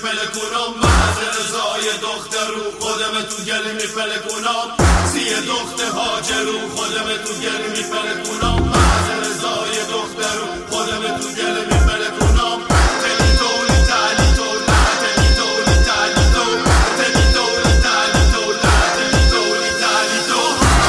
میپلکونم محض رضای دخترو خودم تو گل میپلکونم سی دخت هاجرو خودم تو گل میپلکونم محض رضای دخترو خودم تو گل میپلکونم تلی تولی تلی تولا تلی تولی تلی تو تلی تولی تلی تولا تلی تولی تلی تو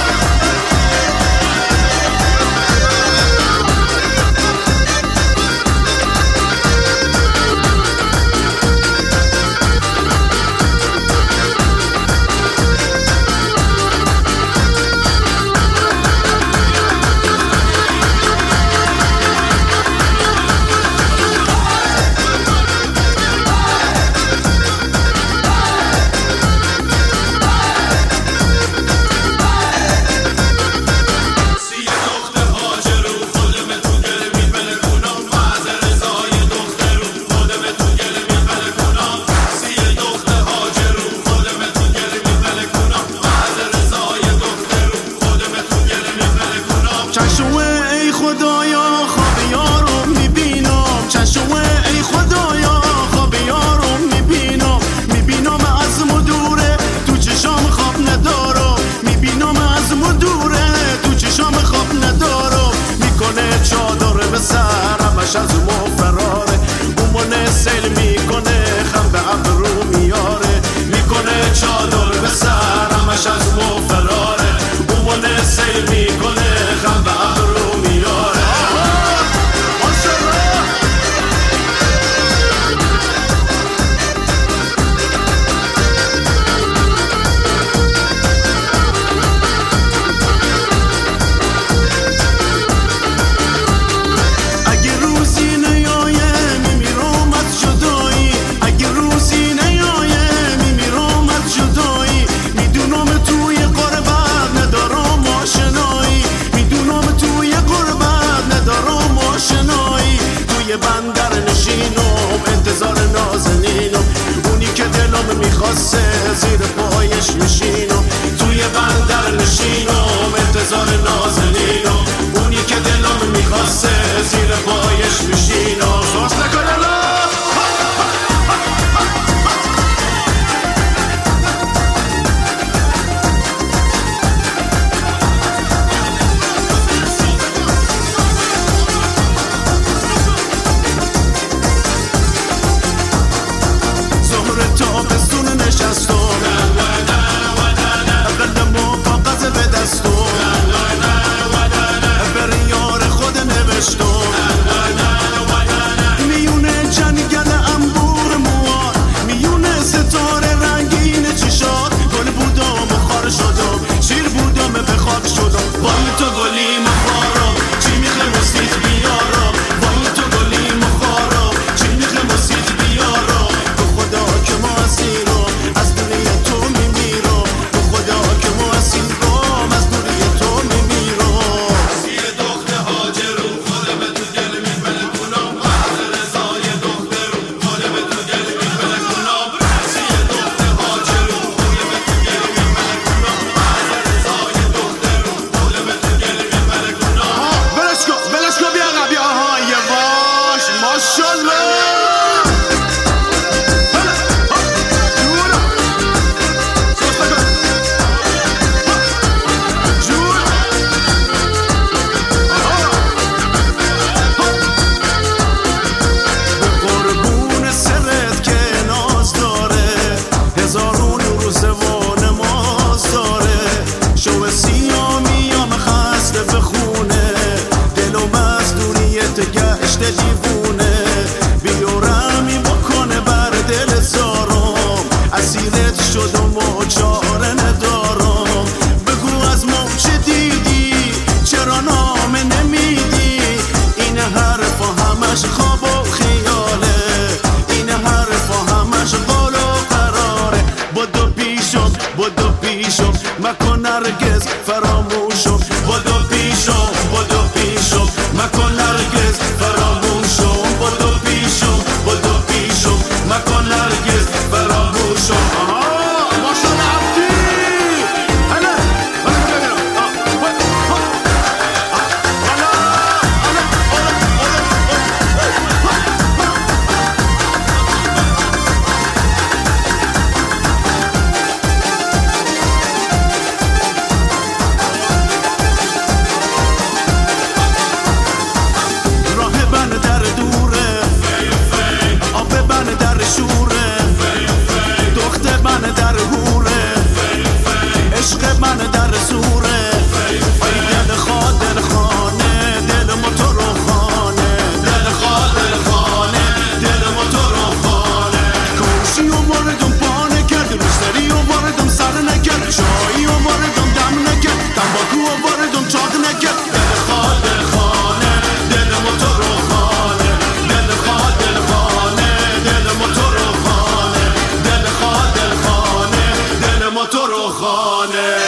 از ما فراره بومونه سیل میکنه خم به ابرو میاره میکنه چادر به سر همش از ما فراره بومونه سیل میکنه خم به ابرو میاره بندر نشینم انتظار نازنینم اونی که دلم میخواسته زیر پایش میشینم توی بندر نشینم انتظار نازنینم اونی که دلم میخواسته زیر پایش میشینم سوش نکنه دیوونه بیورمی بکنه بر دل زارم اسیرت شدم و چاره ندارم بگو از ما چه دیدی چرا نامه نمیدی این حرفا همش خواب و خیاله این حرفا همش قول و قراره بدو پیشم مکن هرگز فراموشم بدو پیشم مکن هرگز فراموشم بدو پیشم مکن هرگز فراموشم خانه